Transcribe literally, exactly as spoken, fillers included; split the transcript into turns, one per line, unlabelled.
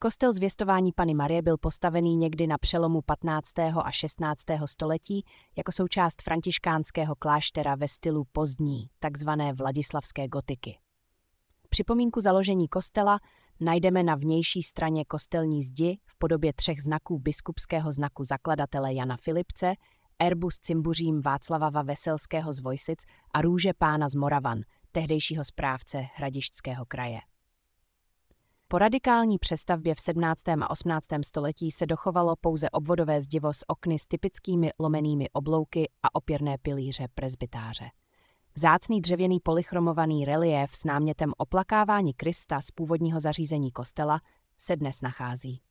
Kostel Zvěstování Panny Marie byl postavený někdy na přelomu patnáctého a šestnáctého století jako součást františkánského kláštera ve stylu pozdní, takzvané vladislavské gotiky. Připomínku založení kostela najdeme na vnější straně kostelní zdi v podobě třech znaků biskupského znaku zakladatele Jana Filipce, erbu s cimbuřím Václava Veselského z Vojsic a růže pána z Moravan, tehdejšího správce Hradišťského kraje. Po radikální přestavbě v sedmnáctém a osmnáctém století se dochovalo pouze obvodové zdivo s okny s typickými lomenými oblouky a opěrné pilíře presbytáře. Vzácný dřevěný polychromovaný reliéf s námětem oplakávání Krista z původního zařízení kostela se dnes nachází.